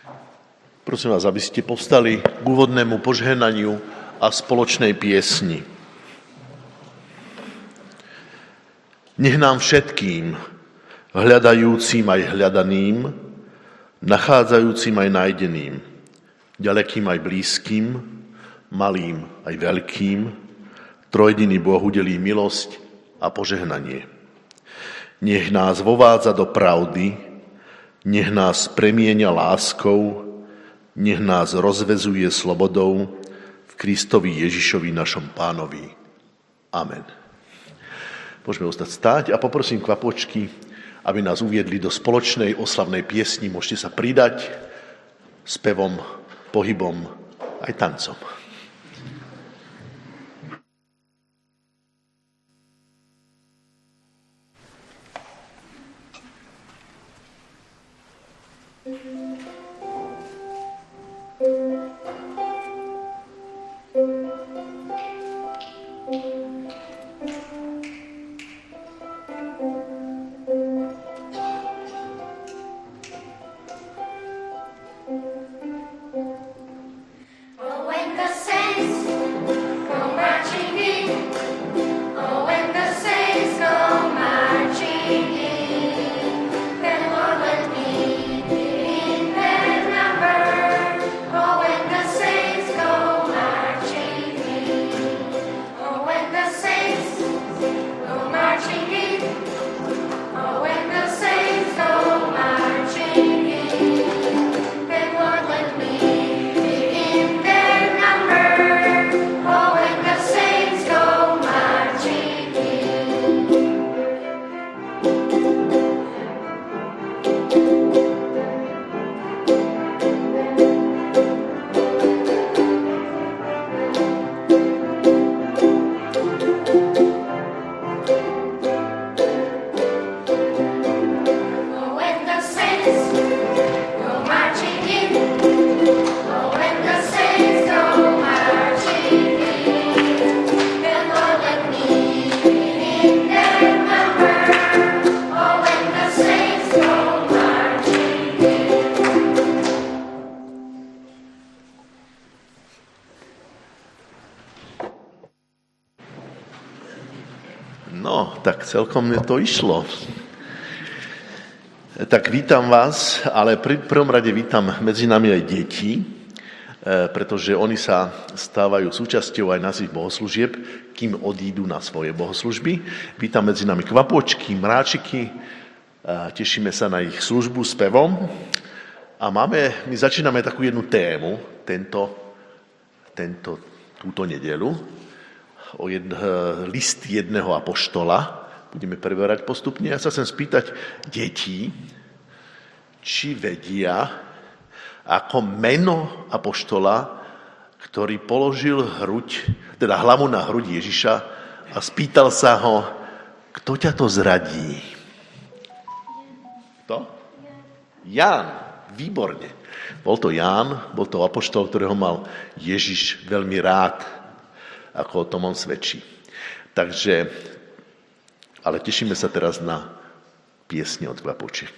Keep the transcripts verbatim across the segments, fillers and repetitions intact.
Prosím vás, aby ste povstali k úvodnému požehnaniu a spoločnej piesni. Nech nám všetkým, hľadajúcim aj hľadaným, nachádzajúcim aj nájdeným, ďalekým aj blízkym, malým aj veľkým, trojjediný Boh udelí milosť a požehnanie. Nech nás vovádza do pravdy, nech nás premieňa láskou, nech nás rozvezuje slobodou v Kristovi Ježišovi našom Pánovi. Amen. Môžeme ostať stáť a poprosím kvapočky, aby nás uviedli do spoločnej oslavnej piesni. Môžete sa pridať spevom, pohybom aj tancom. Tak celkom to išlo. Tak vítam vás, ale pri prvom rade vítam medzi nami aj deti, pretože oni sa stávajú súčasťou aj našich bohoslúžieb, kým odídu na svoje bohoslužby. Vítam medzi nami kvapočky, mráčiky, tešíme sa na ich službu s pevom a máme, my začíname takú jednu tému tento, tento, túto nedeľu, o jed, list jedného apoštola. Budeme preberať postupne. Ja sa chcem spýtať detí, či vedia, ako meno apoštola, ktorý položil hruď, teda hlavu na hruď Ježiša a spýtal sa ho, kto ťa to zradí? Kto? Ján. Výborne. Bol to Ján, bol to apoštol, ktorého mal Ježiš veľmi rád, ako o tom on svedčí. Takže, ale tešíme sa teraz na piesne od kvapočiek.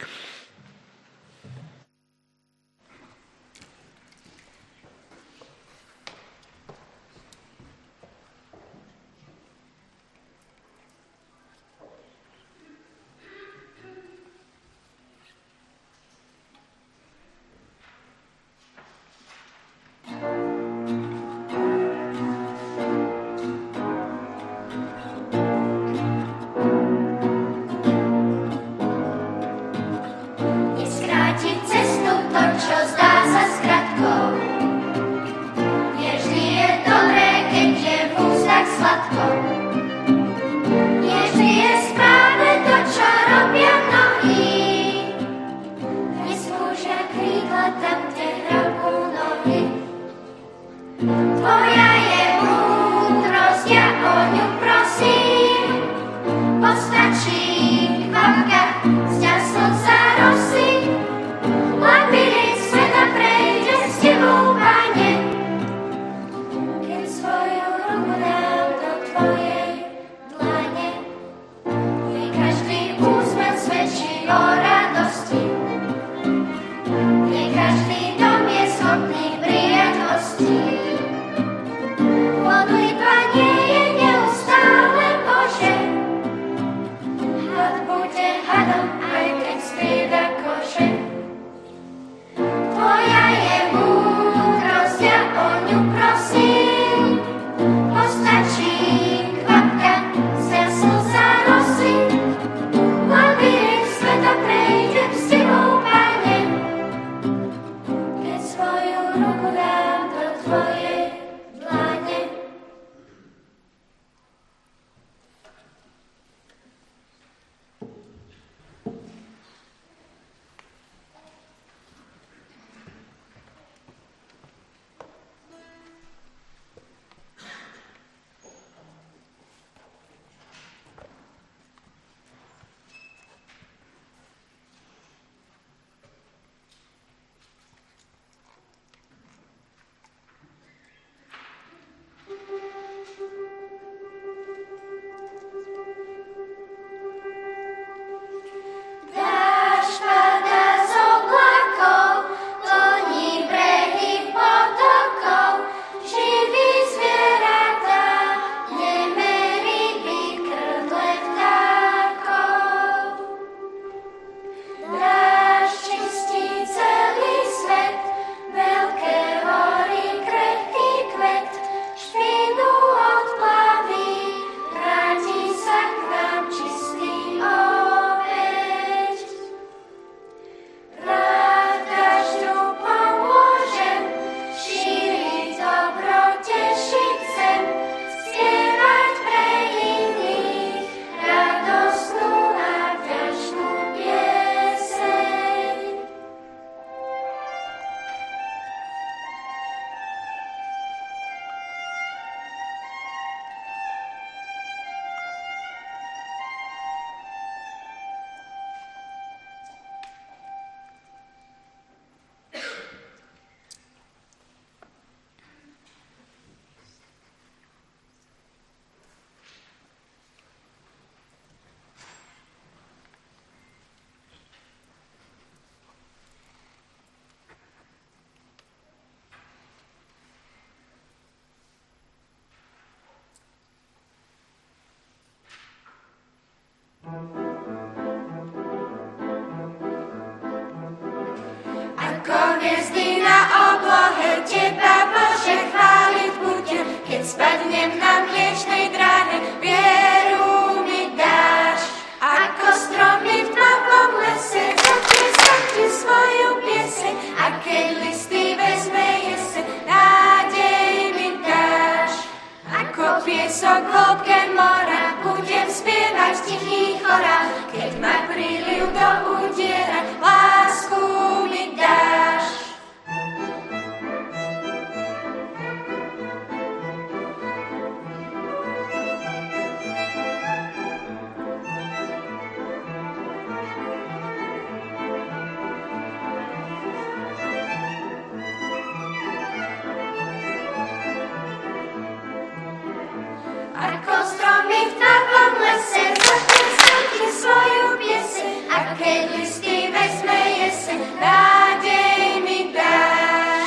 keď listy vezme jeseň, nádej mi dáš.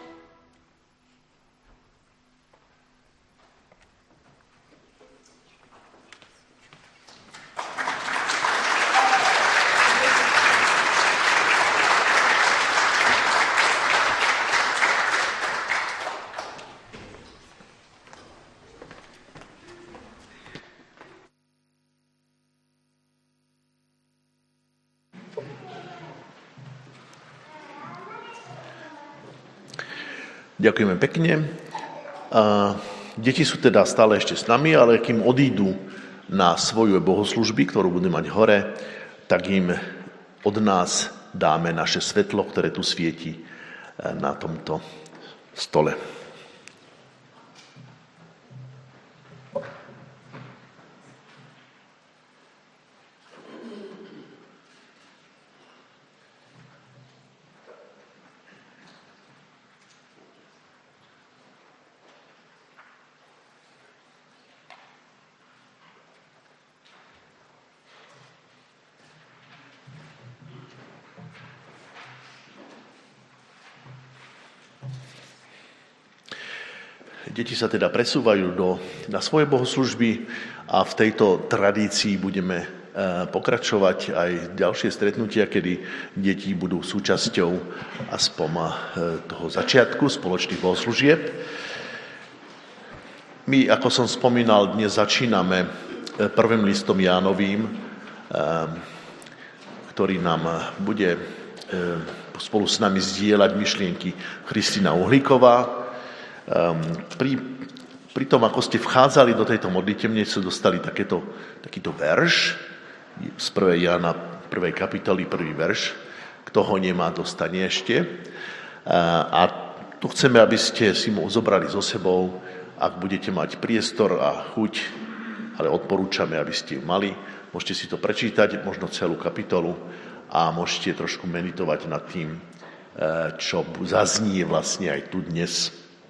Ďakujeme pekne. A deti sú teda stále ešte s nami, ale kým odídu na svoje bohoslužby, ktorú budú mať hore, tak im od nás dáme naše svetlo, ktoré tu svieti na tomto stole. Deti sa teda presúvajú do, na svoje bohoslužby a v tejto tradícii budeme e, pokračovať aj ďalšie stretnutia, kedy deti budú súčasťou aspoň e, toho začiatku spoločných bohoslužieb. My, ako som spomínal, dnes začíname prvým listom Jánovým, e, ktorý nám bude e, spolu s nami zdieľať myšlienky Kristina Uhlíková. Um, pri, pri tom, ako ste vchádzali do tejto modlitebne, ste dostali takéto, takýto verš z prvej Jána, prvej kapitoly, prvý verš. Kto ho nemá, dostane ešte. A, a tu chceme, aby ste si mu zobrali so sebou, ak budete mať priestor a chuť, ale odporúčame, aby ste ju mali. Môžete si to prečítať, možno celú kapitolu a môžete trošku meditovať nad tým, čo zaznie vlastne aj tu dnes.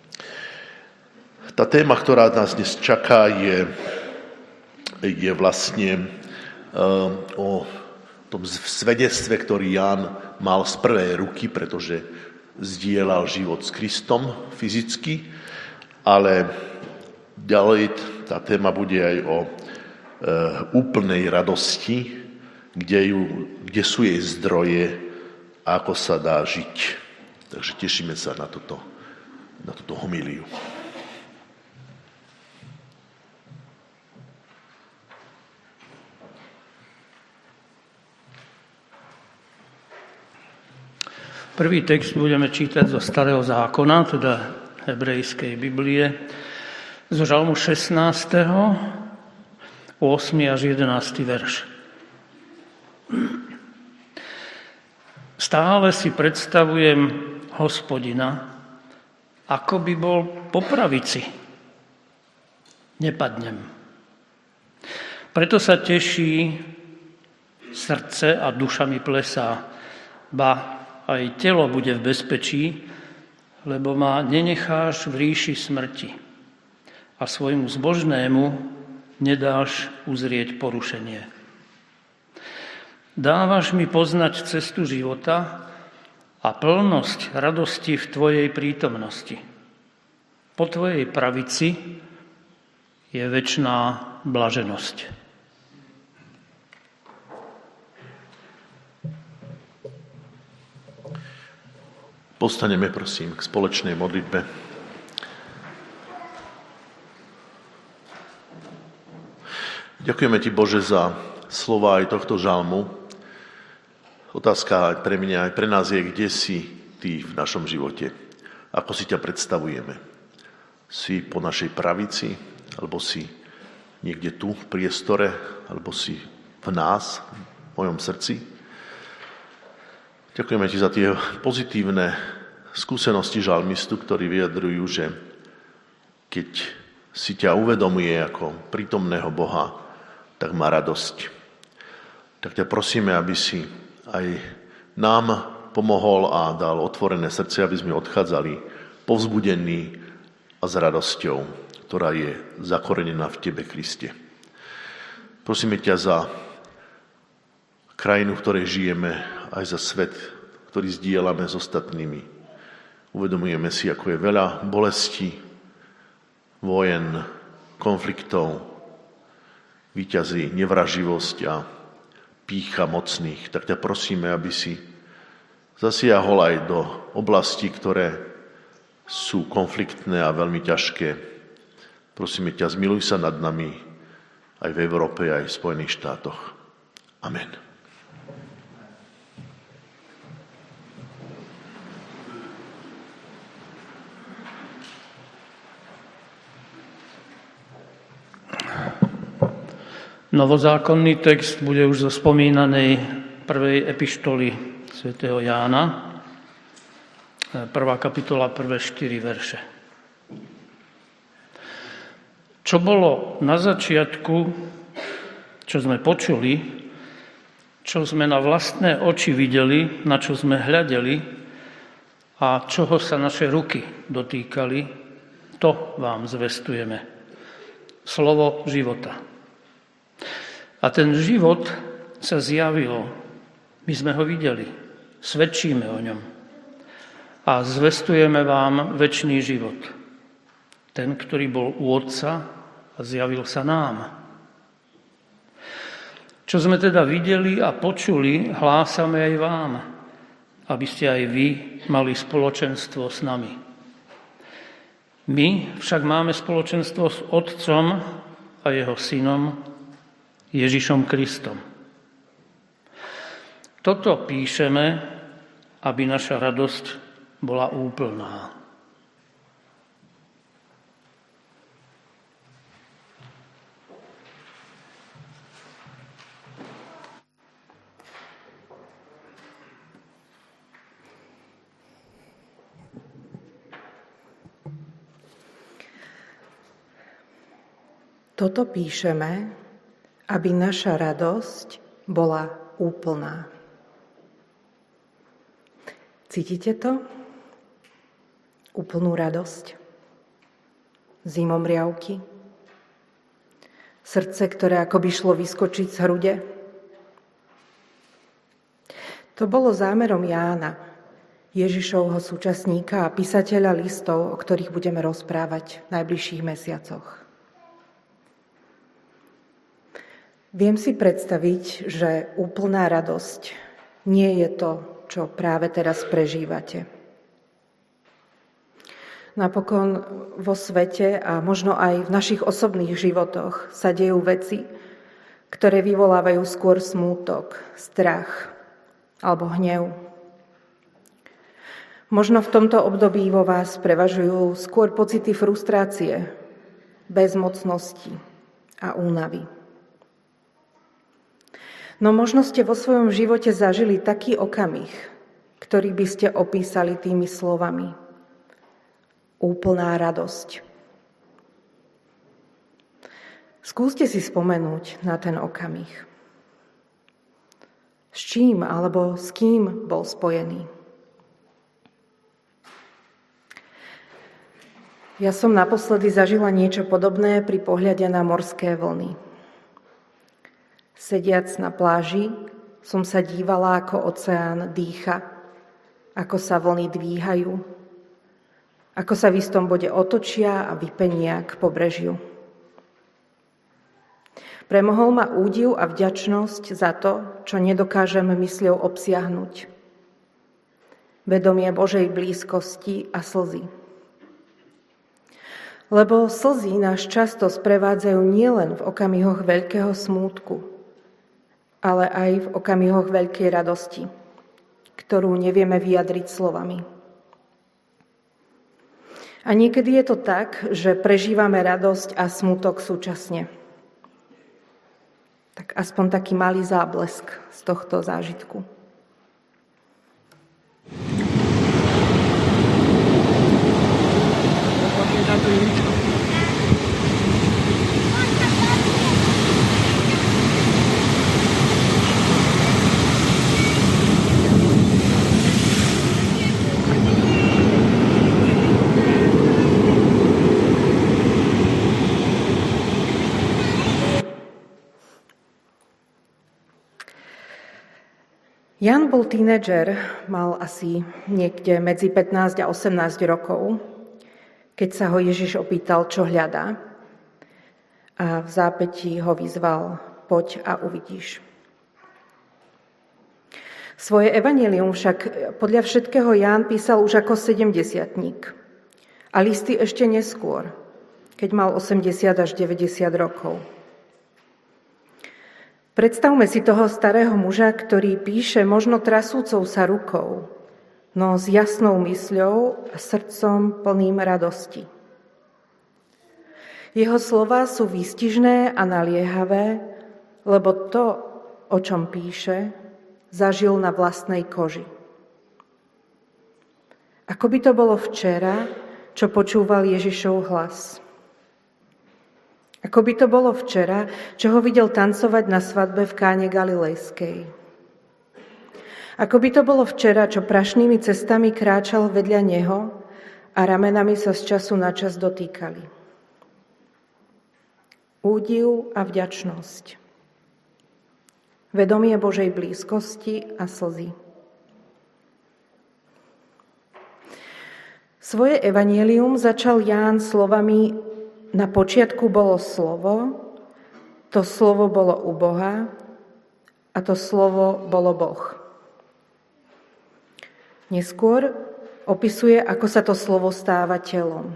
Tá téma, ktorá nás dnes čaká, je, je vlastne uh, o tom svedectve, ktorý Ján mal z prvej ruky, pretože zdieľal život s Kristom fyzicky, ale ďalej tá téma bude aj o uh, úplnej radosti, kde, ju, kde sú jej zdroje a ako sa dá žiť. Takže tešíme sa na, toto, na túto homíliu. Prvý text budeme čítať zo Starého zákona, teda hebrejskej Biblie, zo Žalmu šestnásteho, ôsmy až jedenásty verš. Stále si predstavujem Hospodina, ako by bol po pravici. Nepadnem. Preto sa teší srdce a duša mi plesá, ba aj telo bude v bezpečí, lebo ma nenecháš v ríši smrti a svojmu zbožnému nedáš uzrieť porušenie. Dávaš mi poznať cestu života a plnosť radosti v tvojej prítomnosti. Po tvojej pravici je večná blaženosť. Postaneme, prosím, k spoločnej modlitbe. Ďakujeme ti, Bože, za slova aj tohto žalmu. Otázka aj pre mňa, aj pre nás je, kde si ty v našom živote. Ako si ťa predstavujeme. Si po našej pravici, alebo si niekde tu v priestore, alebo si v nás, v mojom srdci. Ďakujeme ti za tie pozitívne skúsenosti žalmistu, ktorí vyjadrujú, že keď si ťa uvedomuje ako prítomného Boha, tak má radosť. Tak ťa prosíme, aby si aj nám pomohol a dal otvorené srdce, aby sme odchádzali povzbudení a s radosťou, ktorá je zakorenená v tebe, Kriste. Prosíme ťa za krajinu, v ktorej žijeme, aj za svet, ktorý zdieľame s ostatnými. Uvedomujeme si, ako je veľa bolesti, vojen, konfliktov, víťazí nevraživosť a pýcha mocných. Tak ťa prosíme, aby si zasiahol aj do oblastí, ktoré sú konfliktné a veľmi ťažké. Prosíme ťa, zmiluj sa nad nami aj v Európe, aj v Spojených štátoch. Amen. Novozákonný text bude už zo spomínanej prvej epištoly svätého Jána, prvá kapitola, prvé štyri verše. Čo bolo na začiatku, čo sme počuli, čo sme na vlastné oči videli, na čo sme hľadeli a čoho sa naše ruky dotýkali, to vám zvestujeme. Slovo života. A ten život sa zjavil. My sme ho videli. Svedčíme o ňom. A zvestujeme vám večný život. Ten, ktorý bol u Otca a zjavil sa nám. Čo sme teda videli a počuli, hlásame aj vám, aby ste aj vy mali spoločenstvo s nami. My však máme spoločenstvo s Otcom a jeho Synom, Ježišom Kristom. Toto píšeme, aby naša radosť bola úplná. Toto píšeme, aby naša radosť bola úplná. Cítite to? Úplnú radosť? Zimomriavky? Srdce, ktoré akoby šlo vyskočiť z hrude? To bolo zámerom Jána, Ježišovho súčasníka a písateľa listov, o ktorých budeme rozprávať v najbližších mesiacoch. Viem si predstaviť, že úplná radosť nie je to, čo práve teraz prežívate. Napokon vo svete a možno aj v našich osobných životoch sa dejú veci, ktoré vyvolávajú skôr smútok, strach alebo hnev. Možno v tomto období vo vás prevažujú skôr pocity frustrácie, bezmocnosti a únavy. No možno ste vo svojom živote zažili taký okamih, ktorý by ste opísali tými slovami. Úplná radosť. Skúste si spomenúť na ten okamih. S čím alebo s kým bol spojený? Ja som naposledy zažila niečo podobné pri pohľade na morské vlny. Sediac na pláži som sa dívala, ako oceán dýcha, ako sa vlny dvíhajú, ako sa v istom bode otočia a vypenia k pobrežiu. Premohol ma údiv a vďačnosť za to, čo nedokážem mysľou obsiahnuť. Vedomie Božej blízkosti a slzy. Lebo slzy nás často sprevádzajú nielen v okamihoch veľkého smútku, ale aj v okamihoch veľkej radosti, ktorú nevieme vyjadriť slovami. A niekedy je to tak, že prežívame radosť a smutok súčasne. Tak aspoň taký malý záblesk z tohto zážitku. Ján bol tínedžer, mal asi niekde medzi pätnásť a osemnásť rokov, keď sa ho Ježiš opýtal, čo hľadá. A v zápätí ho vyzval, poď a uvidíš. Svoje evanjelium však podľa všetkého Ján písal už ako sedemdesiatnik a listy ešte neskôr, keď mal osemdesiat až deväťdesiat rokov. Predstavme si toho starého muža, ktorý píše možno trasúcou sa rukou, no s jasnou mysľou a srdcom plným radosti. Jeho slová sú výstižné a naliehavé, lebo to, o čom píše, zažil na vlastnej koži. Ako by to bolo včera, čo počúval Ježišov hlas. Ako by to bolo včera, čo ho videl tancovať na svadbe v Káne Galilejskej. Ako by to bolo včera, čo prašnými cestami kráčal vedľa neho a ramenami sa z času na čas dotýkali. Údiv a vďačnosť. Vedomie Božej blízkosti a slzy. Svoje evanjelium začal Ján slovami: na počiatku bolo slovo, to slovo bolo u Boha a to slovo bolo Boh. Neskôr opisuje, ako sa to slovo stáva telom.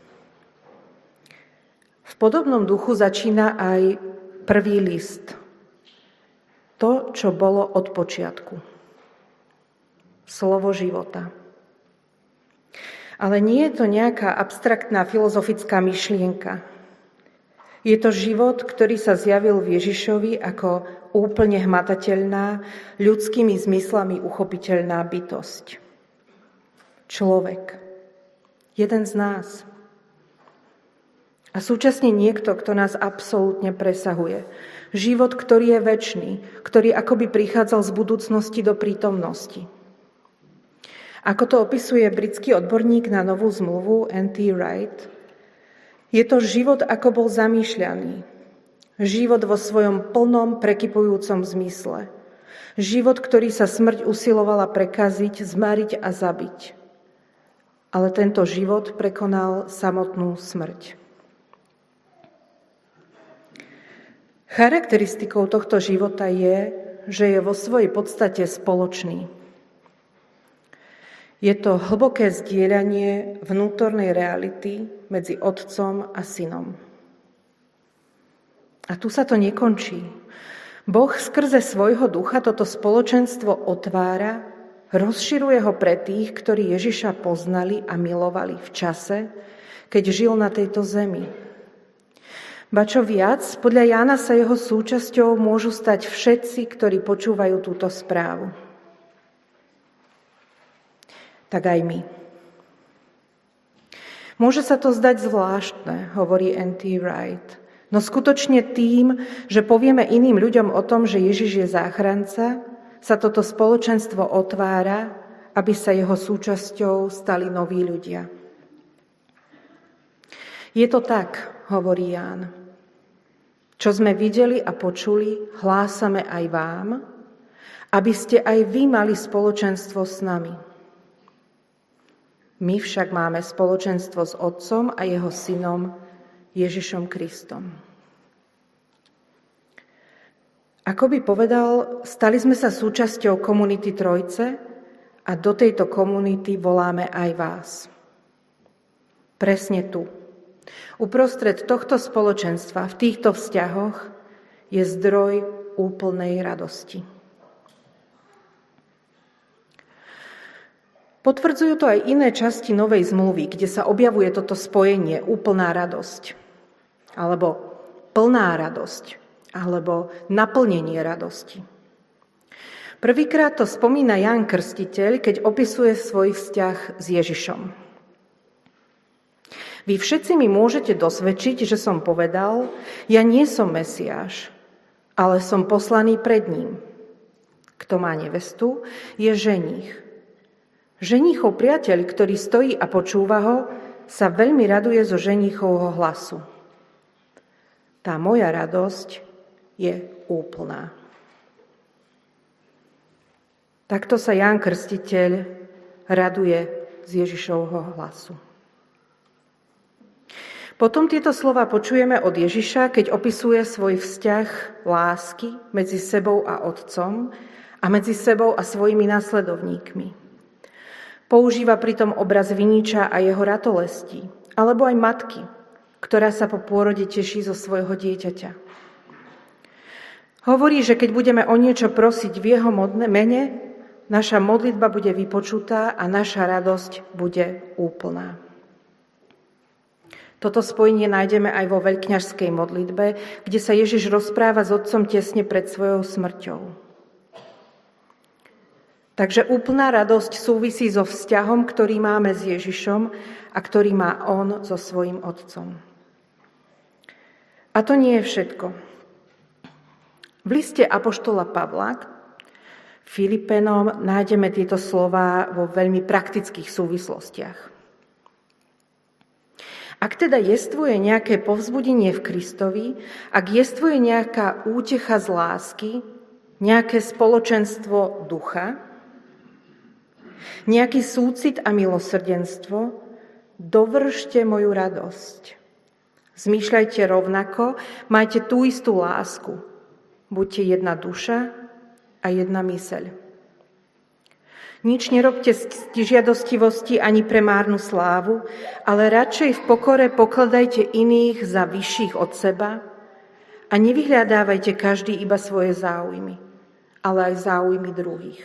V podobnom duchu začína aj prvý list. To, čo bolo od počiatku. Slovo života. Ale nie je to nejaká abstraktná filozofická myšlienka. Je to život, ktorý sa zjavil v Ježišovi ako úplne hmatateľná, ľudskými zmyslami uchopiteľná bytosť. Človek. Jeden z nás. A súčasne niekto, kto nás absolútne presahuje. Život, ktorý je večný, ktorý akoby prichádzal z budúcnosti do prítomnosti. Ako to opisuje britský odborník na novú zmluvu N T Wright, je to život, ako bol zamýšľaný. Život vo svojom plnom, prekypujúcom zmysle. Život, ktorý sa smrť usilovala prekaziť, zmariť a zabiť. Ale tento život prekonal samotnú smrť. Charakteristikou tohto života je, že je vo svojej podstate spoločný. Je to hlboké zdieľanie vnútornej reality medzi otcom a synom. A tu sa to nekončí. Boh skrze svojho ducha toto spoločenstvo otvára, rozširuje ho pre tých, ktorí Ježiša poznali a milovali v čase, keď žil na tejto zemi. Ba čo viac, podľa Jána sa jeho súčasťou môžu stať všetci, ktorí počúvajú túto správu. Tak aj my. Môže sa to zdať zvláštne, hovorí N T Wright, no skutočne tým, že povieme iným ľuďom o tom, že Ježiš je záchranca, sa toto spoločenstvo otvára, aby sa jeho súčasťou stali noví ľudia. Je to tak, hovorí Ján. Čo sme videli a počuli, hlásame aj vám, aby ste aj vy mali spoločenstvo s nami. My však máme spoločenstvo s Otcom a jeho synom Ježišom Kristom. Ako by povedal, stali sme sa súčasťou komunity Trojce a do tejto komunity voláme aj vás. Presne tu. Uprostred tohto spoločenstva, v týchto vzťahoch, je zdroj úplnej radosti. Potvrdzujú to aj iné časti Novej zmluvy, kde sa objavuje toto spojenie úplná radosť, alebo plná radosť, alebo naplnenie radosti. Prvýkrát to spomína Ján Krstiteľ, keď opisuje svoj vzťah s Ježišom. Vy všetci mi môžete dosvedčiť, že som povedal, ja nie som Mesiáš, ale som poslaný pred ním. Kto má nevestu, je ženích. Ženíchov priateľ, ktorý stojí a počúva ho, sa veľmi raduje zo ženíchovho hlasu. Tá moja radosť je úplná. Takto sa Ján Krstiteľ raduje z Ježišovho hlasu. Potom tieto slova počujeme od Ježiša, keď opisuje svoj vzťah lásky medzi sebou a Otcom a medzi sebou a svojimi následovníkmi. Používa pritom obraz viniča a jeho ratolestí, alebo aj matky, ktorá sa po pôrode teší zo svojho dieťaťa. Hovorí, že keď budeme o niečo prosiť v jeho mene, naša modlitba bude vypočutá a naša radosť bude úplná. Toto spojenie nájdeme aj vo veľkňažskej modlitbe, kde sa Ježiš rozpráva s Otcom tesne pred svojou smrťou. Takže úplná radosť súvisí so vzťahom, ktorý máme s Ježišom a ktorý má on so svojím Otcom. A to nie je všetko. V liste apoštola Pavla Filipenom nájdeme tieto slová vo veľmi praktických súvislostiach. Ak teda jestvuje nejaké povzbudenie v Kristovi, ak jestvuje nejaká útecha z lásky, nejaké spoločenstvo ducha, nejaký súcit a milosrdenstvo, dovršte moju radosť. Zmýšľajte rovnako, majte tú istú lásku. Buďte jedna duša a jedna myseľ. Nič nerobte z žiadostivosti ani pre márnu slávu, ale radšej v pokore pokladajte iných za vyšších od seba a nevyhľadávajte každý iba svoje záujmy, ale aj záujmy druhých.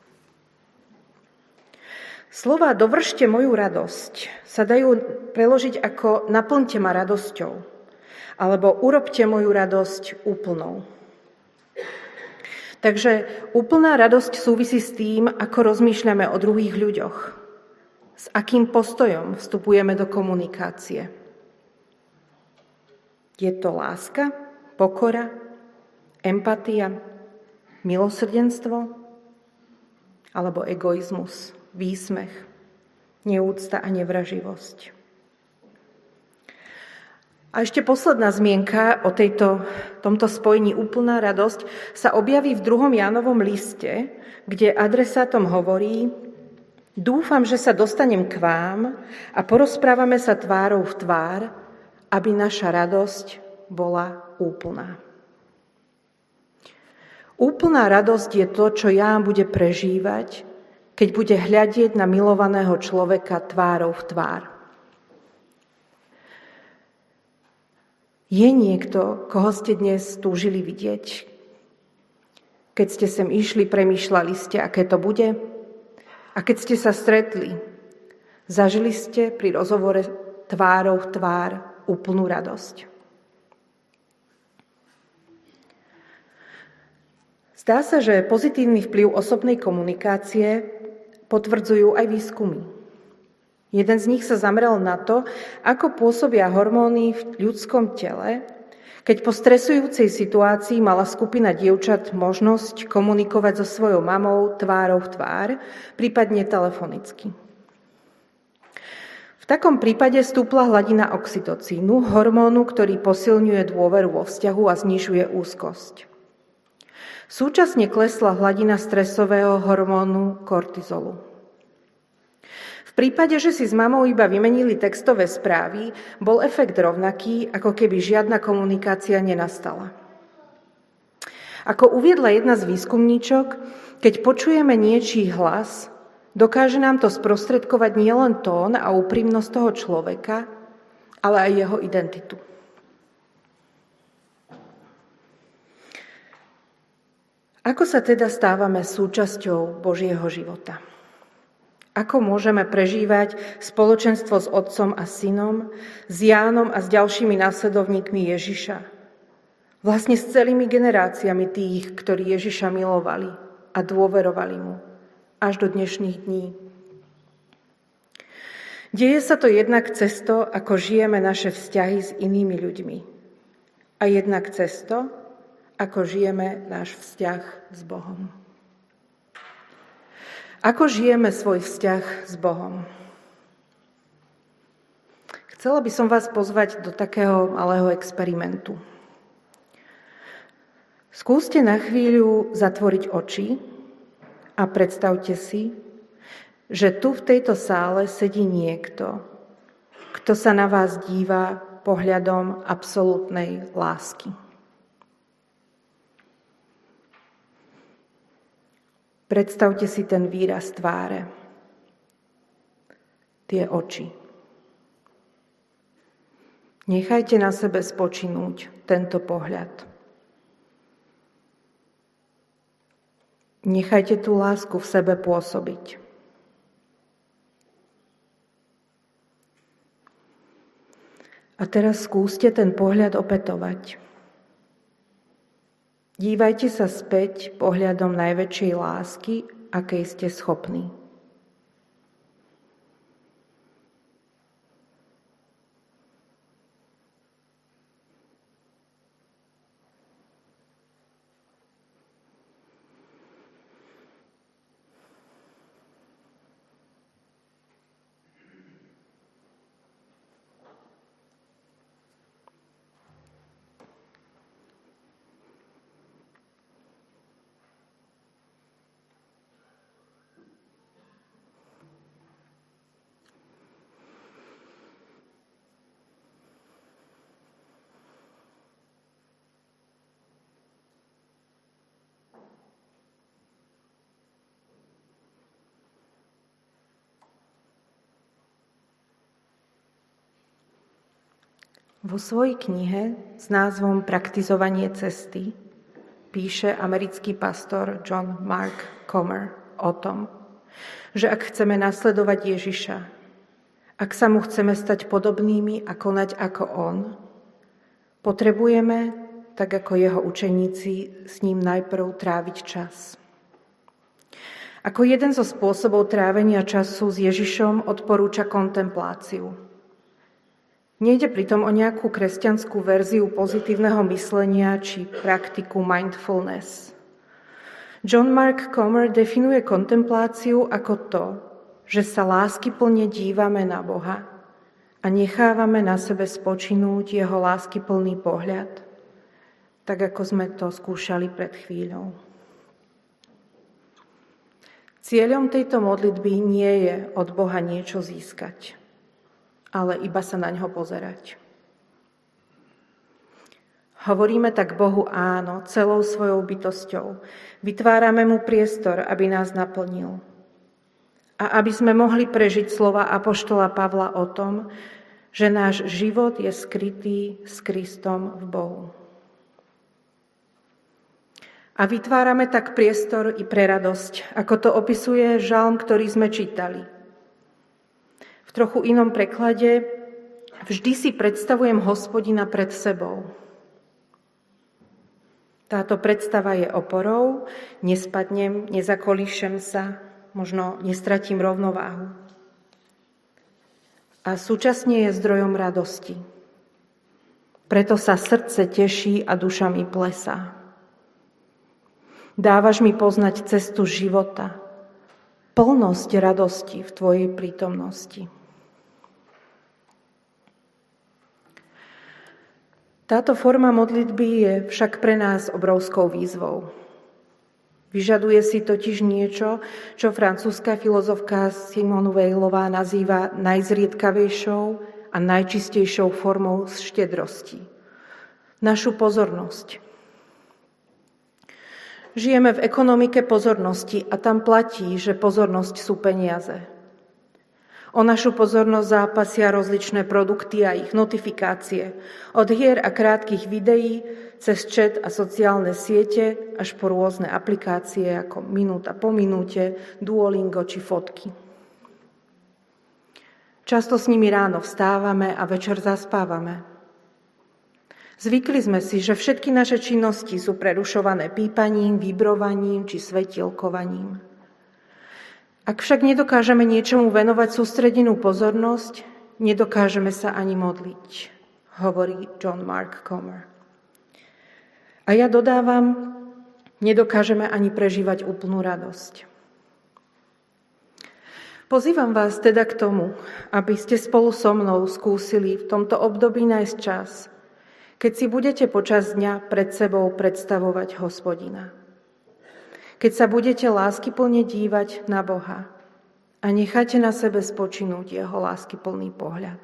Slová dovršte moju radosť sa dajú preložiť ako naplňte ma radosťou alebo urobte moju radosť úplnou. Takže úplná radosť súvisí s tým, ako rozmýšľame o druhých ľuďoch. S akým postojom vstupujeme do komunikácie. Je to láska, pokora, empatia, milosrdenstvo alebo egoizmus, výsmech, neúcta a nevraživosť. A ešte posledná zmienka o tejto, tomto spojení úplná radosť sa objaví v druhom Jánovom liste, kde adresátom hovorí: dúfam, že sa dostanem k vám a porozprávame sa tvárou v tvár, aby naša radosť bola úplná. Úplná radosť je to, čo Ján bude prežívať, keď bude hľadieť na milovaného človeka tvárou v tvár. Je niekto, koho ste dnes túžili vidieť? Keď ste sem išli, premýšľali ste, aké to bude? A keď ste sa stretli, zažili ste pri rozhovore tvárou v tvár úplnú radosť? Zdá sa, že pozitívny vplyv osobnej komunikácie potvrdzujú aj výskumy. Jeden z nich sa zameral na to, ako pôsobia hormóny v ľudskom tele, keď po stresujúcej situácii mala skupina dievčat možnosť komunikovať so svojou mamou tvárou v tvár, prípadne telefonicky. V takom prípade stúpla hladina oxytocínu, hormónu, ktorý posilňuje dôveru vo vzťahu a znižuje úzkosť. Súčasne klesla hladina stresového hormónu kortizolu. V prípade, že si s mamou iba vymenili textové správy, bol efekt rovnaký, ako keby žiadna komunikácia nenastala. Ako uviedla jedna z výskumníčok, keď počujeme niečí hlas, dokáže nám to sprostredkovať nielen tón a úprimnosť toho človeka, ale aj jeho identitu. Ako sa teda stávame súčasťou Božieho života? Ako môžeme prežívať spoločenstvo s Otcom a Synom, s Jánom a s ďalšími následovníkmi Ježiša? Vlastne s celými generáciami tých, ktorí Ježiša milovali a dôverovali mu až do dnešných dní. Deje sa to jednak cez to, ako žijeme naše vzťahy s inými ľuďmi. A jednak cez to, ako žijeme náš vzťah s Bohom. Ako žijeme svoj vzťah s Bohom? Chcela by som vás pozvať do takého malého experimentu. Skúste na chvíľu zatvoriť oči A predstavte si, že tu v tejto sále sedí niekto, kto sa na vás díva pohľadom absolútnej lásky. Predstavte si ten výraz tváre, tie oči. Nechajte na sebe spočinúť tento pohľad. Nechajte tú lásku v sebe pôsobiť. A teraz skúste ten pohľad opätovať. Dívajte sa späť pohľadom najväčšej lásky, akej ste schopní. Vo svojej knihe s názvom Praktizovanie cesty píše americký pastor John Mark Comer o tom, že ak chceme nasledovať Ježiša, ak sa mu chceme stať podobnými a konať ako on, potrebujeme, tak ako jeho učeníci, s ním najprv tráviť čas. Ako jeden zo spôsobov trávenia času s Ježišom odporúča kontempláciu. Nejde pritom o nejakú kresťanskú verziu pozitívneho myslenia či praktiku mindfulness. John Mark Comer definuje kontempláciu ako to, že sa láskyplne dívame na Boha a nechávame na sebe spočinúť jeho láskyplný pohľad, tak ako sme to skúšali pred chvíľou. Cieľom tejto modlitby nie je od Boha niečo získať, ale iba sa na ňo pozerať. Hovoríme tak Bohu áno celou svojou bytosťou. Vytvárame mu priestor, aby nás naplnil. A aby sme mohli prežiť slova apoštola Pavla o tom, že náš život je skrytý s Kristom v Bohu. A vytvárame tak priestor i pre radosť, ako to opisuje žalm, ktorý sme čítali. V trochu inom preklade: vždy si predstavujem Hospodina pred sebou. Táto predstava je oporou, nespadnem, nezakolíšem sa, možno nestratím rovnováhu. A súčasne je zdrojom radosti. Preto sa srdce teší a duša mi plesá. Dávaš mi poznať cestu života, plnosť radosti v tvojej prítomnosti. Táto forma modlitby je však pre nás obrovskou výzvou. Vyžaduje si totiž niečo, čo francúzska filozofka Simone Weilová nazýva najzriedkavejšou a najčistejšou formou štedrosti. Našu pozornosť. Žijeme v ekonomike pozornosti a tam platí, že pozornosť sú peniaze. O našu pozornosť zápasia rozličné produkty a ich notifikácie, od hier a krátkych videí, cez chat a sociálne siete, až po rôzne aplikácie ako Minúta po minúte, Duolingo či fotky. Často s nimi ráno vstávame a večer zaspávame. Zvykli sme si, že všetky naše činnosti sú prerušované pípaním, vibrovaním či svetielkovaním. Ak však nedokážeme niečomu venovať sústredenú pozornosť, nedokážeme sa ani modliť, hovorí John Mark Comer. A ja dodávam, nedokážeme ani prežívať úplnú radosť. Pozývam vás teda k tomu, aby ste spolu so mnou skúsili v tomto období nájsť čas, keď si budete počas dňa pred sebou predstavovať Hospodina. keď sa budete láskyplne dívať na Boha a necháte na sebe spočinúť jeho láskyplný pohľad.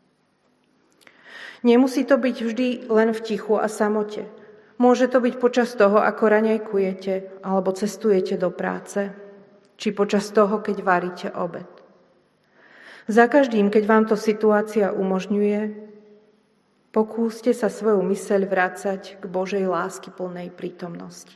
Nemusí to byť vždy len v tichu a samote. Môže to byť počas toho, ako raňajkujete alebo cestujete do práce, či počas toho, keď varíte obed. Za každým, keď vám to situácia umožňuje, pokúste sa svoju myseľ vrácať k Božej lásky plnej prítomnosti.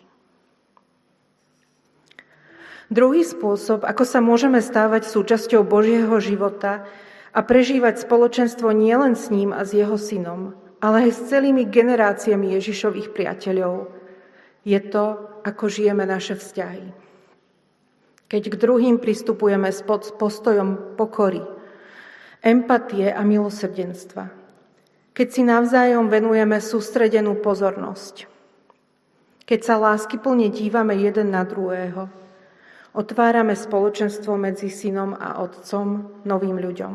Druhý spôsob, ako sa môžeme stávať súčasťou Božieho života a prežívať spoločenstvo nielen s ním a s jeho synom, ale aj s celými generáciami Ježišových priateľov, je to, ako žijeme naše vzťahy. Keď k druhým pristupujeme s postojom pokory, empatie a milosrdenstva. Keď si navzájom venujeme sústredenú pozornosť. Keď sa láskyplne dívame jeden na druhého. Otvárame spoločenstvo medzi synom a otcom novým ľuďom.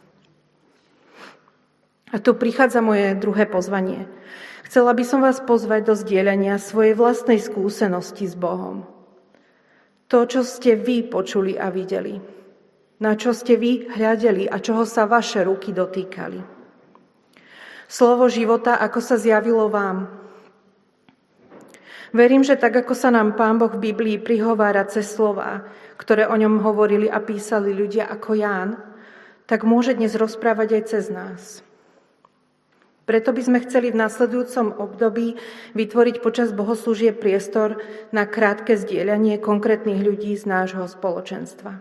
A tu prichádza moje druhé pozvanie. Chcela by som vás pozvať do zdieľania svojej vlastnej skúsenosti s Bohom. To, čo ste vy počuli a videli. Na čo ste vy hľadeli a čoho sa vaše ruky dotýkali. Slovo života, ako sa zjavilo vám. Verím, že tak, ako sa nám Pán Boh v Biblii prihovára cez slová, ktoré o ňom hovorili a písali ľudia ako Ján, tak môže dnes rozprávať aj cez nás. Preto by sme chceli v nasledujúcom období vytvoriť počas bohoslúžieb priestor na krátke zdieľanie konkrétnych ľudí z nášho spoločenstva.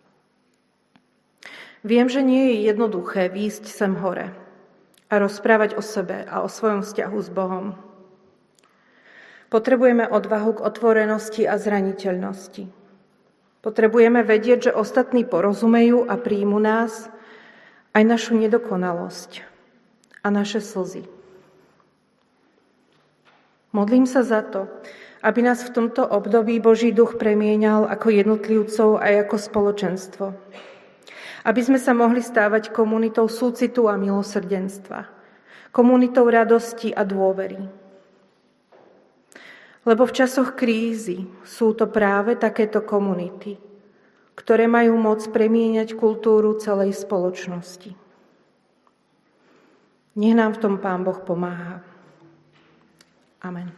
Viem, že nie je jednoduché výjsť sem hore a rozprávať o sebe a o svojom vzťahu s Bohom. Potrebujeme odvahu k otvorenosti a zraniteľnosti. Potrebujeme vedieť, že ostatní porozumejú a príjmu nás, aj našu nedokonalosť a naše slzy. Modlím sa za to, aby nás v tomto období Boží duch premieňal ako jednotlivcov aj ako spoločenstvo. Aby sme sa mohli stávať komunitou súcitu a milosrdenstva, komunitou radosti a dôvery. Lebo v časoch krízy sú to práve takéto komunity, ktoré majú moc premieňať kultúru celej spoločnosti. Nech nám v tom Pán Boh pomáha. Amen.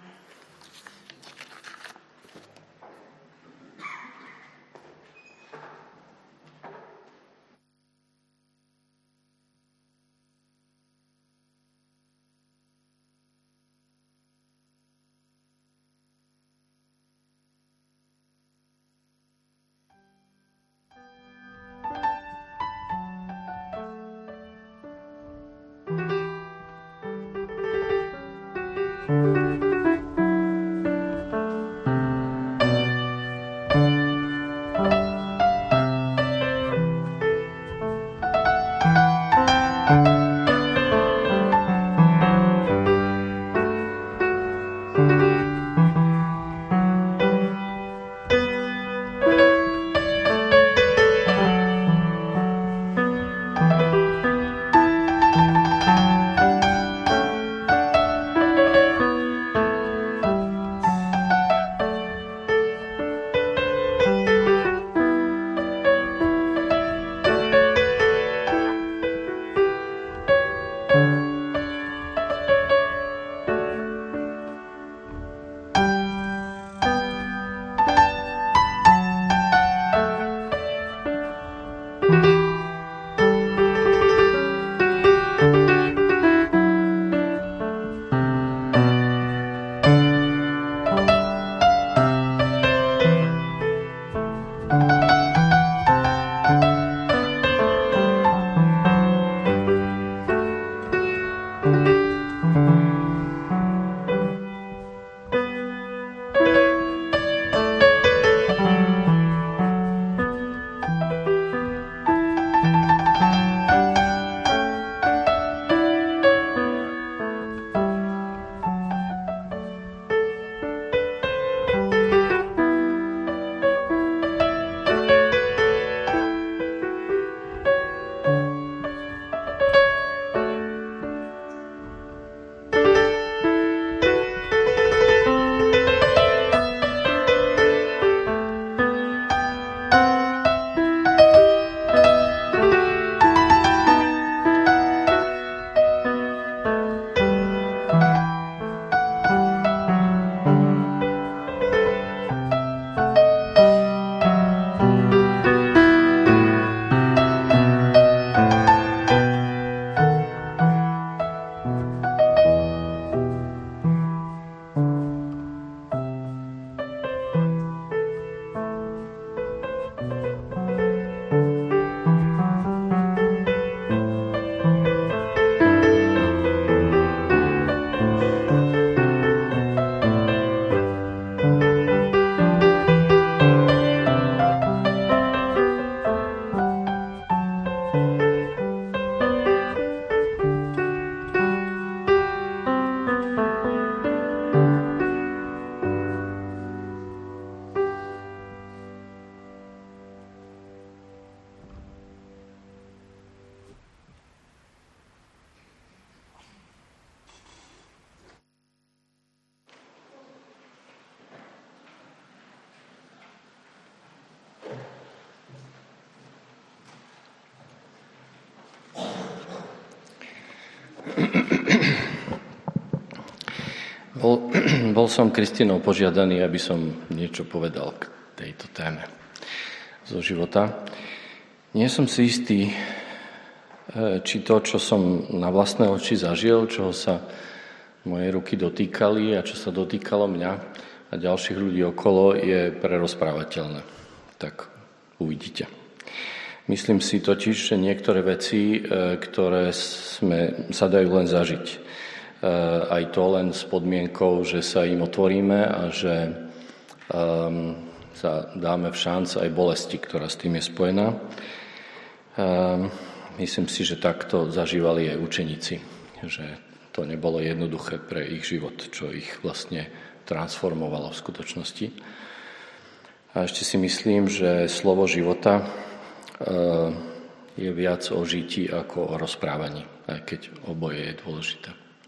Bol, bol som Kristinou požiadaný, aby som niečo povedal k tejto téme zo života. Nie som si istý, či to, čo som na vlastné oči zažil, čoho sa moje ruky dotýkali a čo sa dotýkalo mňa a ďalších ľudí okolo, je prerozprávateľné. Tak uvidíte. Myslím si totiž, že niektoré veci, ktoré sme, sa dajú len zažiť, aj to len s podmienkou, že sa im otvoríme a že um, sa dáme v šanc aj bolesti, ktorá s tým je spojená. Um, myslím si, že takto zažívali aj učeníci, že to nebolo jednoduché pre ich život, čo ich vlastne transformovalo v skutočnosti. A ešte si myslím, že slovo života uh, je viac o žití ako o rozprávaní, aj keď oboje je dôležité.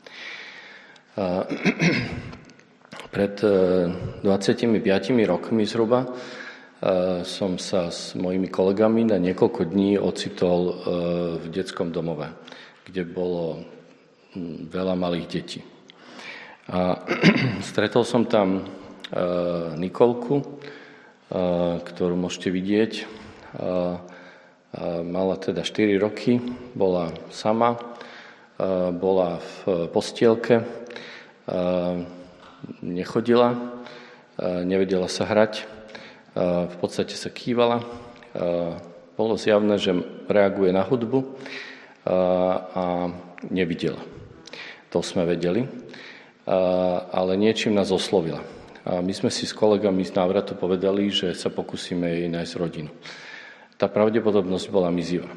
A pred dvadsiatimi piatimi rokmi zhruba som sa s mojimi kolegami na niekoľko dní ocitol v detskom domove, kde bolo veľa malých detí. A stretol som tam Nikolku, ktorú môžete vidieť. Mala teda štyri roky, bola sama, bola v postielke, nechodila, nevedela sa hrať, v podstate sa kývala. Bolo zjavné, že reaguje na hudbu a nevidela. To sme vedeli, ale niečím nás oslovila. A my sme si s kolegami z návratu povedali, že sa pokúsime jej nájsť rodinu. Tá pravdepodobnosť bola mizivá.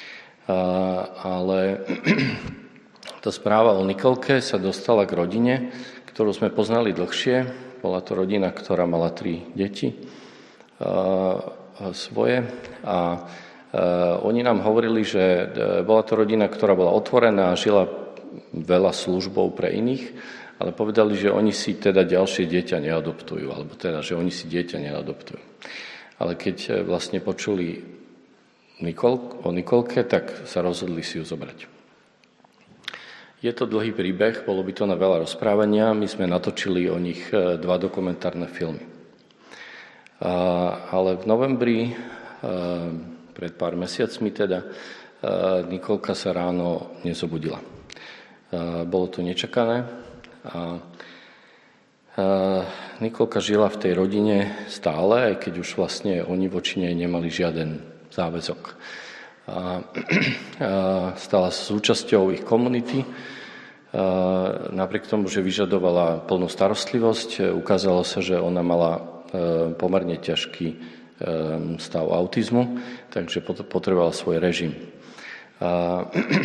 Ale tá správa o Nikolke sa dostala k rodine, ktorú sme poznali dlhšie. Bola to rodina, ktorá mala tri deti svoje a oni nám hovorili, že bola to rodina, ktorá bola otvorená a žila veľa službou pre iných, ale povedali, že oni si teda ďalšie dieťa neadoptujú, alebo teda, že oni si dieťa neadoptujú. Ale keď vlastne počuli Nikol, o Nikolke, tak sa rozhodli si ju zobrať. Je to dlhý príbeh, bolo by to na veľa rozprávania. My sme natočili o nich dva dokumentárne filmy. Ale v novembri, pred pár mesiacmi teda, Nikolka sa ráno nezobudila. Bolo to nečakané a Nikolka žila v tej rodine stále, aj keď už vlastne oni voči nej nemali žiaden záväzok. A stala sa súčasťou ich komunity. Napriek tomu, že vyžadovala plnú starostlivosť, ukázalo sa, že ona mala pomerne ťažký stav autizmu, takže potrebovala svoj režim. A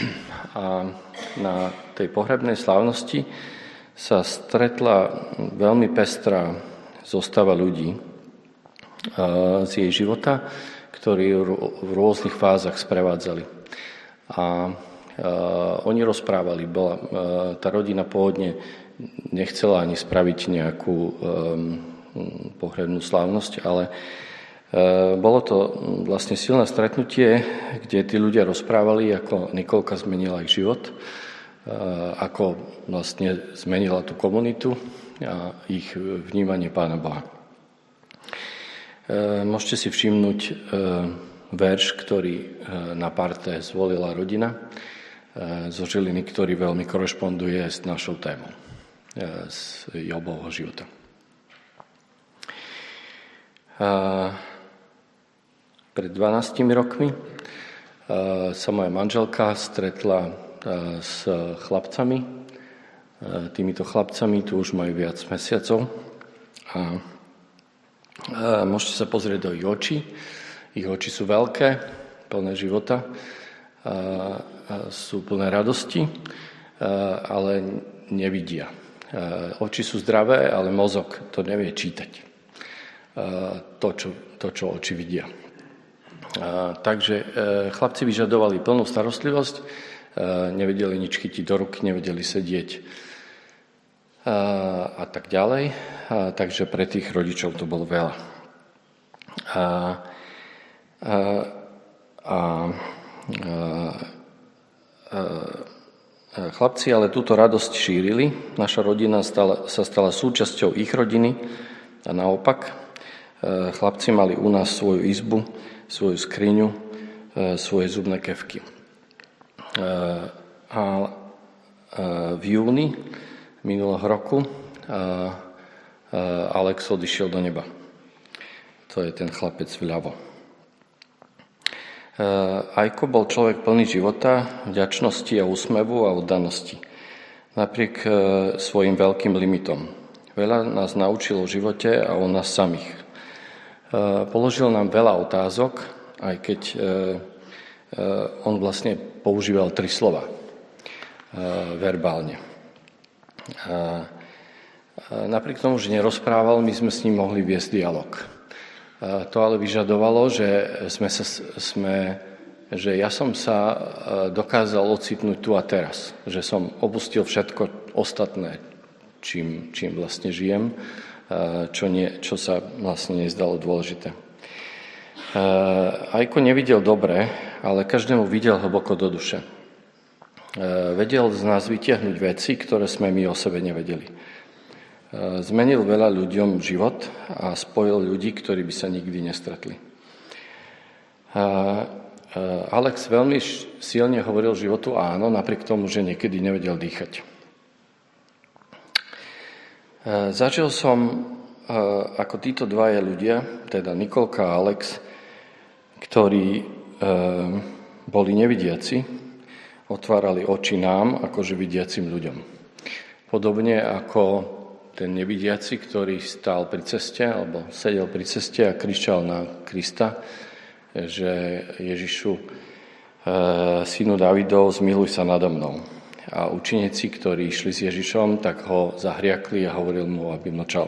na tej pohrebnej slávnosti sa stretla veľmi pestrá zostava ľudí z jej života, ktorí v rôznych fázach sprevádzali. A oni rozprávali. Bola, tá rodina pôvodne nechcela ani spraviť nejakú pohrebnú slávnosť, ale bolo to vlastne silné stretnutie, kde tí ľudia rozprávali, ako Nikolka zmenila ich život, ako vlastne zmenila tú komunitu a ich vnímanie Pána Boha. Môžete si všimnúť verš, ktorý na parte zvolila rodina zo Žiliny, ktorý veľmi korešponduje s našou témou, z Jobovho života. Pred dvanástimi rokmi sa moja manželka stretla s chlapcami. Týmito chlapcami tu už majú viac mesiacov a môžete sa pozrieť do ich očí. Ich oči sú veľké, plné života sú plné radosti, ale nevidia. Oči sú zdravé, ale mozog to nevie čítať. To, čo, to, čo oči vidia. Takže chlapci vyžadovali plnú starostlivosť, nevedeli nič chytiť do ruky, nevedeli sedieť a tak ďalej. Takže pre tých rodičov to bolo veľa. A, a, a, a chlapci ale túto radosť šírili. Naša rodina stala, sa stala súčasťou ich rodiny a naopak. Chlapci mali u nás svoju izbu, svoju skriňu, svoje zubné kefky. A v júni minulého roku Alex odišiel do neba. To je ten chlapec vľavo. Ajko bol človek plný života, vďačnosti a úsmevu a oddanosti. Napriek svojim veľkým limitom. Veľa nás naučil o živote a o nás samých. Položil nám veľa otázok, aj keď on vlastne používal tri slova verbálne. Napriek tomu, že nerozprával, my sme s ním mohli viesť dialog. To ale vyžadovalo, že, sme sa, sme, že ja som sa dokázal ocitnúť tu a teraz. Že som opustil všetko ostatné, čím, čím vlastne žijem, čo, nie, čo sa vlastne nezdalo dôležité. Ajko nevidel dobre, ale každému videl hlboko do duše. Vedel z nás vytiahnuť veci, ktoré sme my o sebe nevedeli. Zmenil veľa ľuďom život a spojil ľudí, ktorí by sa nikdy nestretli. Alex veľmi silne hovoril životu áno, napriek tomu, že niekedy nevedel dýchať. Zažil som, ako títo dvaja ľudia, teda Nikolka a Alex, ktorí boli nevidiaci, otvárali oči nám, akože vidiacim ľuďom. Podobne ako ten nevidiaci, ktorý stál pri ceste, alebo sedel pri ceste a kričal na Krista, že Ježišu, synu Davidov, zmiluj sa nado mnou. A učeníci, ktorí išli s Ježišom, tak ho zahriakli a hovoril mu, aby mlčal.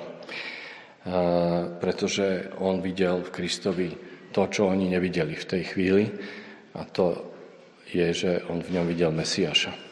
Pretože on videl v Kristovi to, čo oni nevideli v tej chvíli, a to je, že on v ňom videl Mesiáša.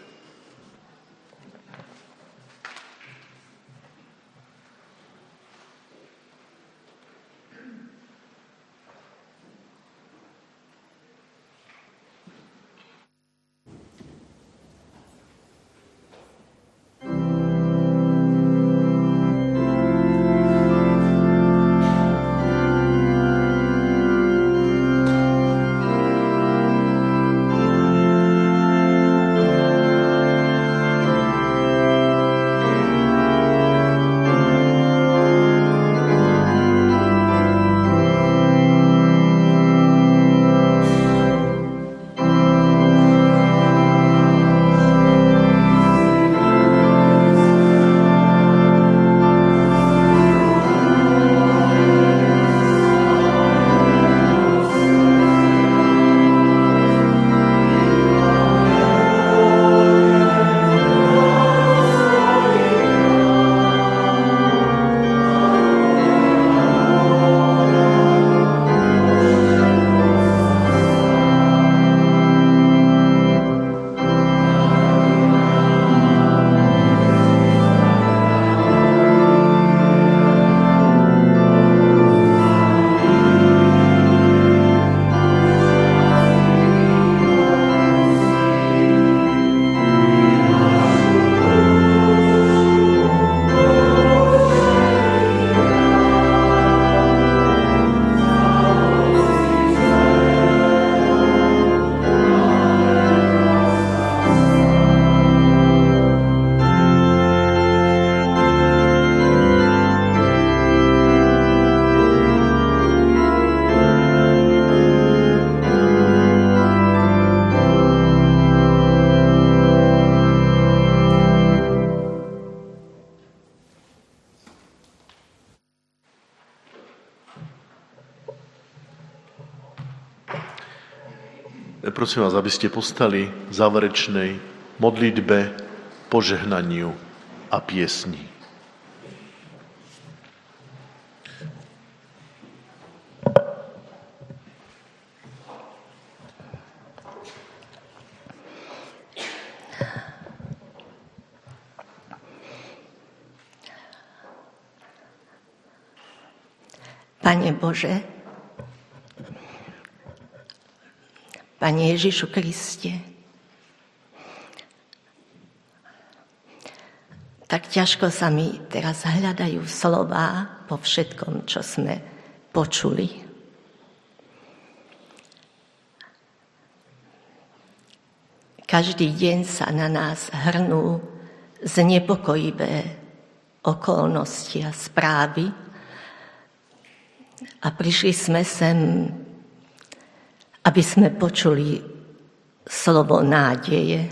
Thank you. Poprosím vás, aby ste postali v záverečnej modlitbe, požehnaniu a piesni. Pane Bože, Pane Ježišu Kriste, tak ťažko sa mi teraz hľadajú slová po všetkom, čo sme počuli. Každý deň sa na nás hrnú znepokojivé okolnosti a správy, a prišli sme sem, aby sme počuli slovo nádeje.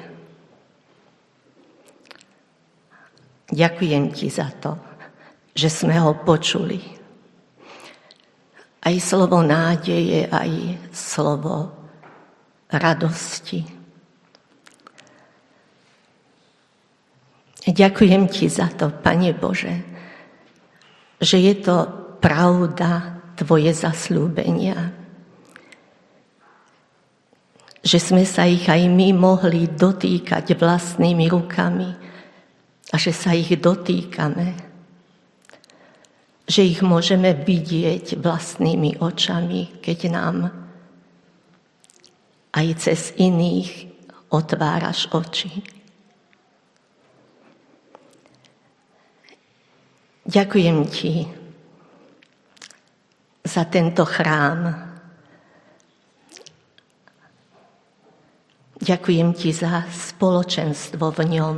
Ďakujem ti za to, že sme ho počuli. Aj slovo nádeje, aj slovo radosti. Ďakujem ti za to, Pane Bože, že je to pravda tvoje zasľúbenia. Že sme sa ich aj my mohli dotýkať vlastnými rukami a že sa ich dotýkame. Že ich môžeme vidieť vlastnými očami, keď nám aj cez iných otváraš oči. Ďakujem ti za tento chrám. Ďakujem ti za spoločenstvo v ňom.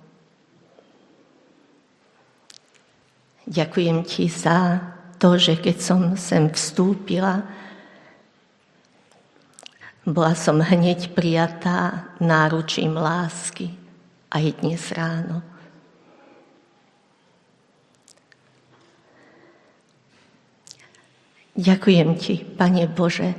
Ďakujem ti za to, že keď som sem vstúpila, bola som hneď prijatá náručím lásky aj dnes ráno. Ďakujem ti, Pane Bože,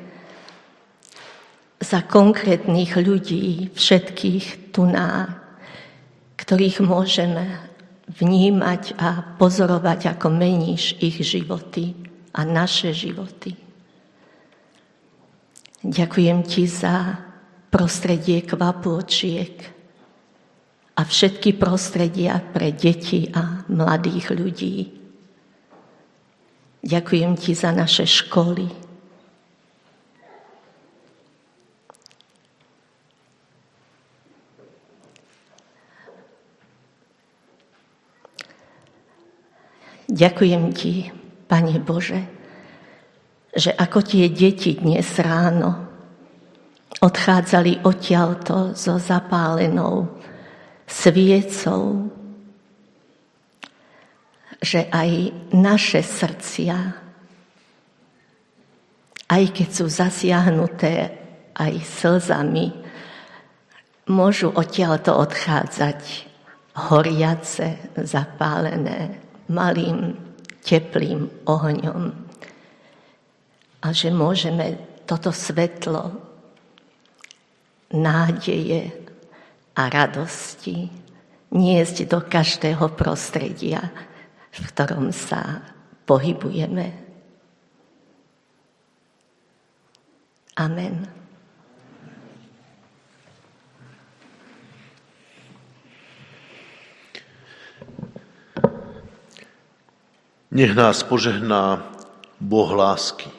za konkrétnych ľudí, všetkých tu na, ktorých môžeme vnímať a pozorovať, ako meníš ich životy a naše životy. Ďakujem ti za prostredie kvapôčiek a všetky prostredia pre deti a mladých ľudí. Ďakujem ti za naše školy. Ďakujem ti, Pane Bože, že ako tie deti dnes ráno odchádzali odtiaľto so zapálenou sviecou, že aj naše srdcia, aj keď sú zasiahnuté aj slzami, môžu odtiaľto odchádzať horiace, zapálené malým, teplým ohňom. A že môžeme toto svetlo nádeje a radosti niesť do každého prostredia, v ktorom sa pohybujeme. Amen. Nech nás požehná Boh lásky,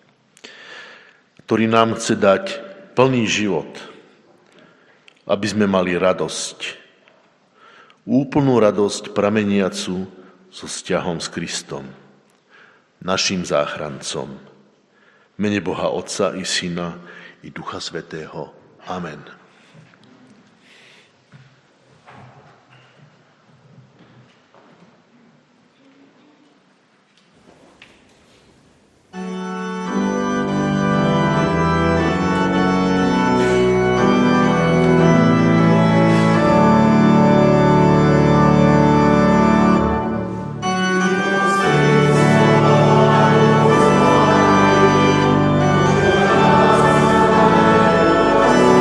ktorý nám chce dať plný život, aby sme mali radosť. Úplnú radosť prameniacu so vzťahom s Kristom, naším záchrancom. V mene Boha Otca i Syna i Ducha Svätého. Amen. Amen.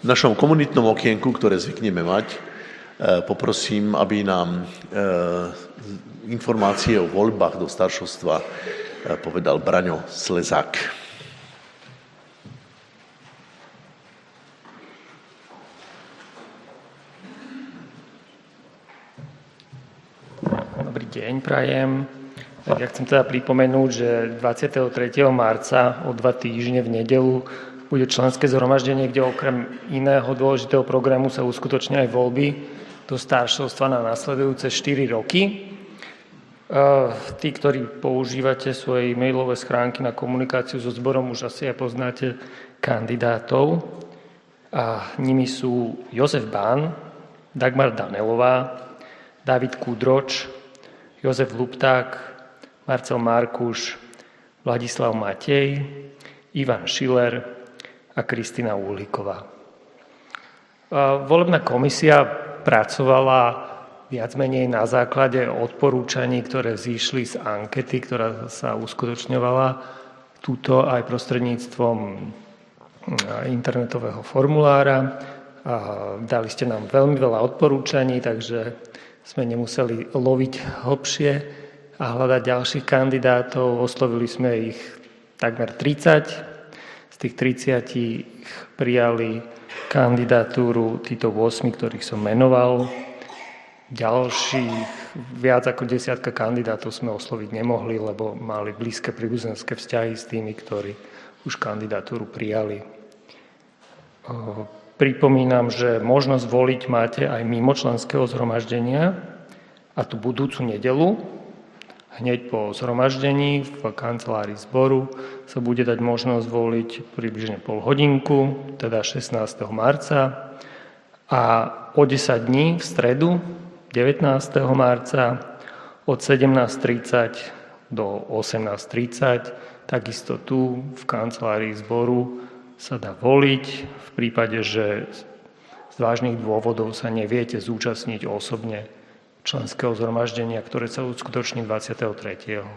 našom komunitnom okienku, ktoré zvykneme mať, poprosím, aby nám informácie o voľbách do staršovstva povedal Braňo Slezák. Dobrý deň, prajem. Ja chcem teda pripomenúť, že dvadsiateho tretieho marca o dva týždne v nedeľu bude členské zhromaždenie, kde okrem iného dôležitého programu sa uskutočnia aj voľby do staršovstva na nasledujúce štyri roky. Tí, ktorí používate svoje e-mailové schránky na komunikáciu so zborom, už asi aj poznáte kandidátov. A nimi sú Jozef Bán, Dagmar Danelová, David Kudroč, Jozef Lupták, Marcel Markuš, Vladislav Matej, Ivan Schiller a Kristina Uhlíková. Volebná komisia pracovala viac menej na základe odporúčaní, ktoré zišli z ankety, ktorá sa uskutočňovala túto aj prostredníctvom internetového formulára. A dali ste nám veľmi veľa odporúčaní, takže sme nemuseli loviť hlbšie a hľadať ďalších kandidátov. Oslovili sme ich takmer tridsať. Z tých tridsiatich prijali kandidatúru títo osem, ktorých som menoval. Ďalších viac ako desiatka kandidátov sme osloviť nemohli, lebo mali blízke príbuzenské vzťahy s tými, ktorí už kandidatúru prijali. Pripomínam, že možnosť voliť máte aj mimo členského zhromaždenia a tú budúcu nedeľu, hneď po zhromaždení v kancelárii zboru sa bude dať možnosť voliť približne pol hodinku, teda šestnásteho marca, a o desať dní v stredu devätnásteho marca od sedemnásť tridsať do osemnásť tridsať, takisto tu v kancelárii zboru sa dá voliť v prípade, že z vážnych dôvodov sa neviete zúčastniť osobne členského zhromaždenia, ktoré sa uskutoční dvadsiateho tretieho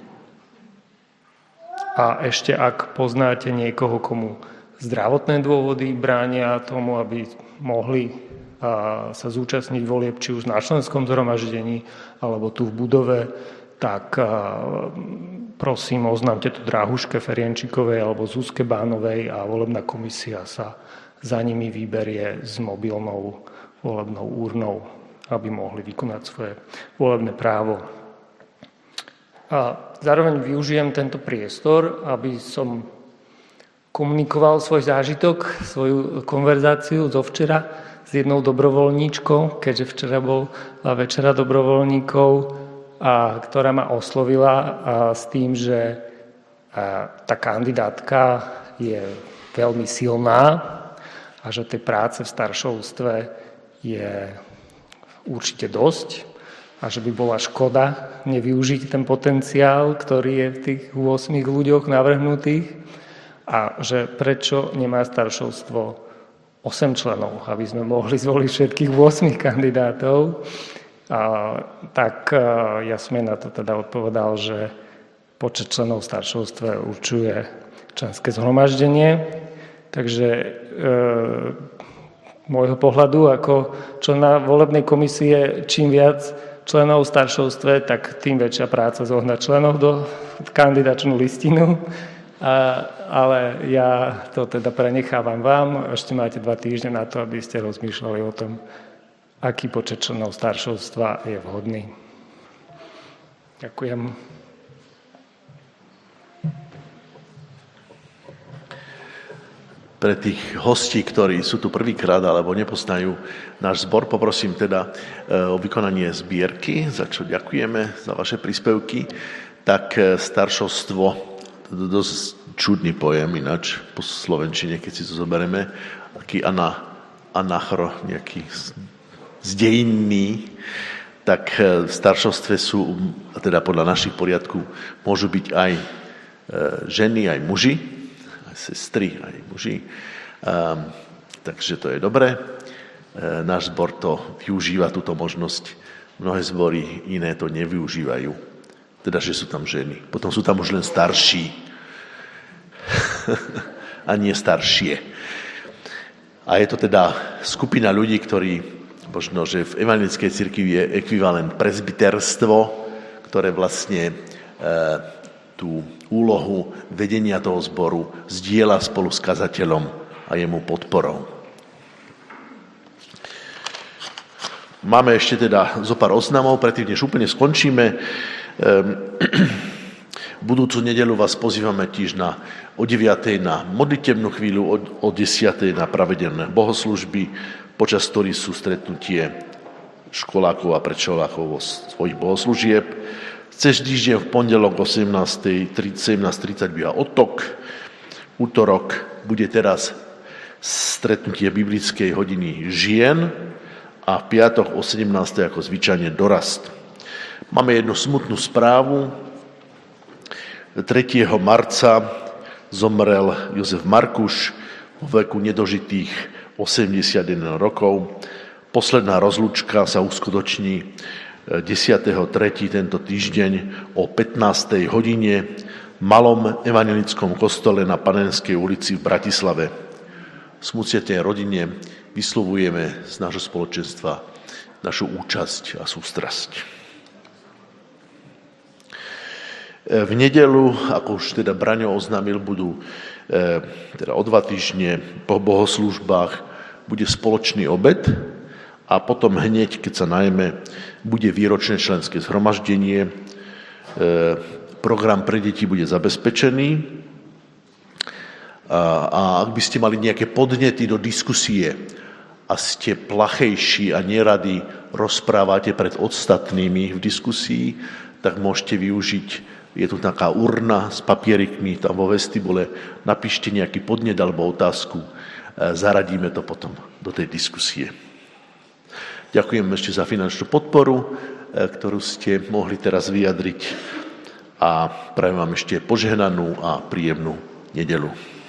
A ešte ak poznáte niekoho, komu zdravotné dôvody bránia tomu, aby mohli sa zúčastniť volieb, či už na členskom zhromaždení alebo tu v budove, tak prosím, oznámte to Dráhuške Ferienčikovej alebo Zuzke Bánovej a volebná komisia sa za nimi vyberie s mobilnou volebnou úrnou, aby mohli vykonať svoje volebné právo. A zároveň využijem tento priestor, aby som komunikoval svoj zážitok, svoju konverzáciu zo včera s jednou dobrovoľníčkou, keďže včera bol večera dobrovoľníkov, a ktorá ma oslovila a s tým, že a, tá kandidátka je veľmi silná a že tej práce v staršovstve je určite dosť a že by bola škoda nevyužiť ten potenciál, ktorý je v tých ôsmich ľuďoch navrhnutých, a že prečo nemá staršovstvo osem členov, aby sme mohli zvoliť všetkých osem kandidátov. A, tak a, ja som na to teda odpovedal, že počet členov v staršovstve určuje členské zhromaždenie. Takže e, môjho pohľadu ako člena volebnej komisie, čím viac členov v staršovstve, tak tým väčšia práca zohnať členov do kandidačnú listinu. A, ale ja to teda prenechávam vám. Ešte máte dva týždne na to, aby ste rozmýšľali o tom, aký počet členov staršovstva je vhodný. Ďakujem. Pre tých hostí, ktorí sú tu prvýkrát alebo nepoznajú náš zbor, poprosím teda o vykonanie zbierky, za čo ďakujeme za vaše príspevky. Tak staršovstvo, to je dosť čudný pojem ináč po slovenčine, keď si to zoberieme, taký ana, anachro, nejaký zdejinný, tak v staršovstve sú, teda podľa našich poriadkov, môžu byť aj ženy, aj muži, aj sestry, aj muži. Um, takže to je dobré. E, náš zbor to využíva, túto možnosť. Mnohé zbory iné to nevyužívajú. Teda, že sú tam ženy. Potom sú tam už len starší. A nie staršie. A je to teda skupina ľudí, ktorí, možno, že v evanjelickej cirkvi je ekvivalent presbyterstvo, ktoré vlastne e, tú úlohu vedenia toho zboru zdieľa spolu s kazateľom a jemu podporou. Máme ešte teda zo pár oznamov, predtým, než úplne skončíme. Budúcu nedeľu vás pozývame tiež na, o deviatej na modlitebnú chvíľu, o, o desiatej na pravidelné bohoslužby, počas ktorých sú stretnutie školákov a predškolákov vo svojich bohoslúžieb. Cez týždeň v pondelok o sedemnásť tridsať býva otok. Útorok bude teraz stretnutie biblickej hodiny žien a v piatok o sedemnástej ako zvyčajne dorast. Máme jednu smutnú správu. tretieho marca zomrel Jozef Markuš vo veku nedožitých osemdesiatjeden rokov. Posledná rozlúčka sa uskutoční desiateho tretieho tento týždeň o pätnástej hodine v malom evanjelickom kostole na Panenskej ulici v Bratislave. Smúciatej rodine vyslovujeme z nášho spoločenstva našu účasť a sústrasť. V nedeľu, ako už teda Braňo oznámil, budú teda o dva týždne po bohoslúžbách bude spoločný obed a potom hneď, keď sa najmä, bude výročné členské zhromaždenie. Program pre deti bude zabezpečený a ak by ste mali nejaké podnety do diskusie a ste plachejší a neradi rozprávate pred ostatnými v diskusii, tak môžete využiť, je tu taká urna s papierikmi, tam vo vestibule, napíšte nejaký podnet alebo otázku, zaradíme to potom do tej diskusie. Ďakujem ešte za finančnú podporu, ktorú ste mohli teraz vyjadriť a prajem vám ešte požehnanú a príjemnú nedeľu.